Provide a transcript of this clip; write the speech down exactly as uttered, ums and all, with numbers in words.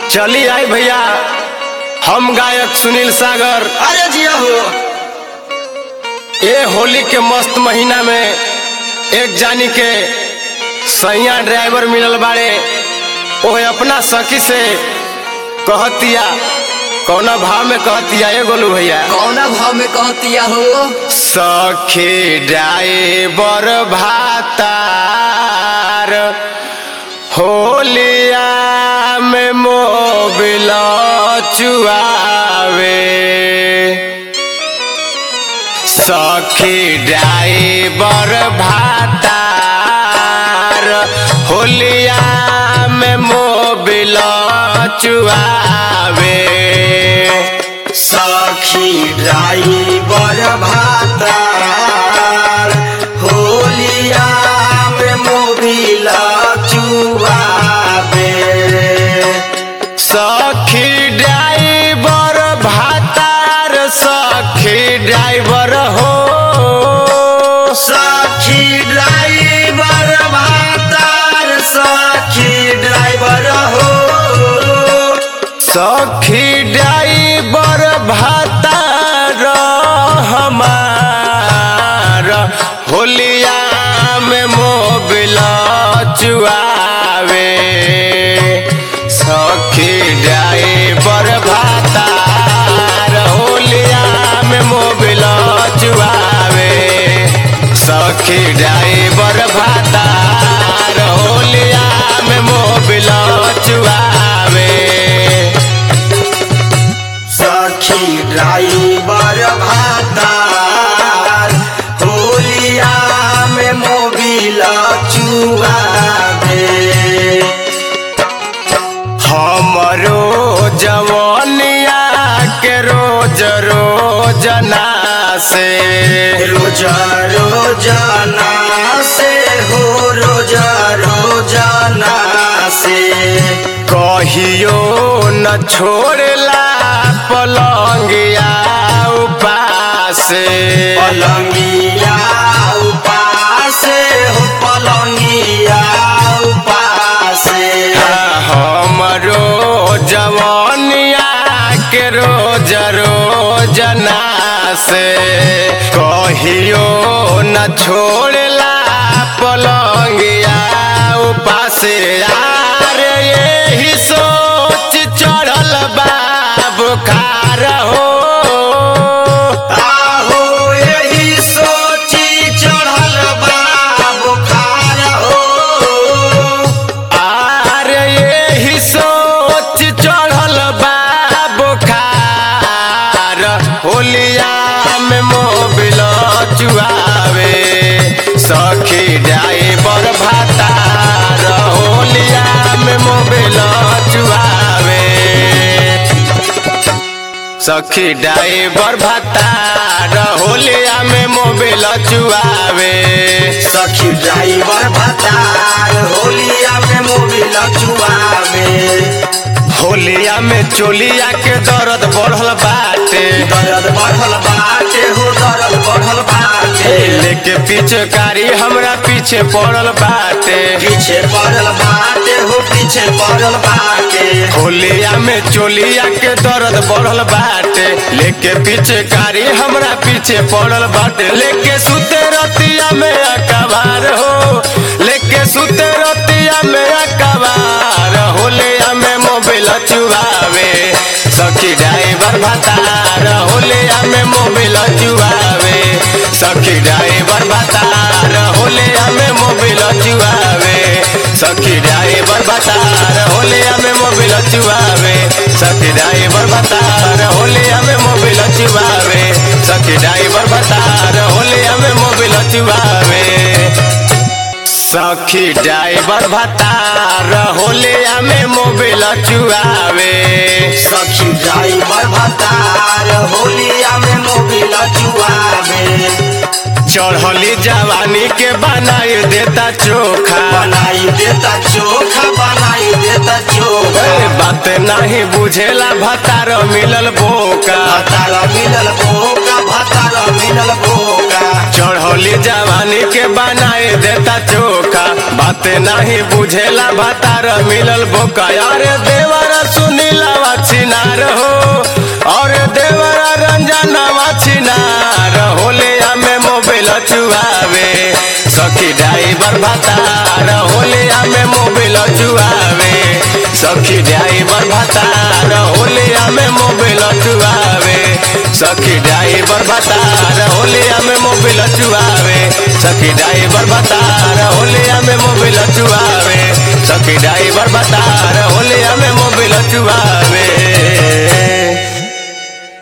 चली आई भैया, हम गायक सुनील सागर। अरे जिया हो ये होली के मस्त महीना में एक जानी के सैया ड्राइवर मिलल बाड़े। ओहे अपना सखी से कहतिया, कौना भाव में कहतिया ये गोलू भैया? कौना भाव में कहतिया हो? सखी ड्राइवर भातार होलिया में मोबिल चुआवे। सखी ड्राइवर भातार होलिया में मोबिल चुआवे। सखी ड्राइवर भातार होलिया में मोबिल चुआवे। सखी ड्राइवर भातार, सखी ड्राइवर हो। सखी ड्राइवर भातार, सखी ड्राइवर हो। सखी ड्राइवर भातार हमार होलिया में मोबिल चुआवे। सखी ड्राइवर भातार होलिया में मोबिल चुआवे। सखी ड्राइवर भातार होलिया में मोबिल चुआवे। सखी ड्राइवर भातार होलिया में मोबिल चुआवे। हमरो जवानिया के रोज रोजना से, रोज रोजना से हो, रोज रोजना से कहियो न छोड़ला पलंगिया उपासे। पलंगिया उपासे हो, पलंगिया उपासे। हमरो जवानिया के रोज रोजना से कहियो न छोड़ला पलंगिया उपासे। यार यही सोच चढ़ल बा बुखार हो। आहो यही सोची चढ़ल बा बुखार हो। आर यही सोच चढ़ल बा बुखार होलिया में मोबिल चुआवे। सखी ड्राइवर भातार होलिया में मोबिल चुआवे। सखी ड्राइवर भातार होलिया में मोबिल चुआवे। सखी ड्राइवर भातार होलिया में मोबिल चुआवे। होलिया में चोलिया के दर्द बढ़ल बाटे। दर्द बढ़ल बाटे हो, दर्द बढ़ल बाटे। लेके पिचकारी हमरा पीछे पड़ल बाटे। पीछे पड़ल बाटे हो, पीछे पड़ल बाटे। होलिया में चोलिया के दर्द बढ़ल बाटे। लेके पिचकारी हमरा पीछे पड़ल बाटे। लेके सुते रतिया में अकबार हो, लेके सुते रतिया में अकबार होलिया में मोबिल चुआवे। सखी ड्राइवर भातार होलिया में मोबिल चुआवे। सखी ड्राइवर भातार होलिया में मोबिल चुआवे। सखी ड्राइवर भातार होलिया में मोबिल चुआवे। सखी ड्राइवर भातार होलिया में मोबिल चुआवे। सखी ड्राइवर भातार होलिया में मोबिल चुआवे। सखी ड्राइवर भातार होलिया में मोबिल चुआवे। सखी ड्राइवर भातार होलिया में मोबिल चुआवे। चढ़ली जवानी के बनाई देता चोखा। बनाई देता चोखा, बनाई देता चोखा। ए, बात नहीं बुझेला भातार मिलल बोका। भातार मिलल बोका, भातार मिलल बोका। चढ़ली चढ़ली जवानी के बनाए देता चोखा, बातें नहीं बुझेला भातार मिलल बोका। अरे देवरा सुनीला छिनार हो, और देवरा रंजनवा छिनार होलिया में मोबाइल चुआवे, सखी ड्राइवर भातार होलिया में मोबाइल चुआवे, सखी ड्राइवर भातार होलिया में मोबाइल चुआवे, सखी ड्राइवर भातार होलिया में मोबाइल चुआवे, सखी ड्राइवर भातार होलिया में मोबाइल चुआवे, सखी ड्राइवर भातार होलिया में मोबाइल चुआवे।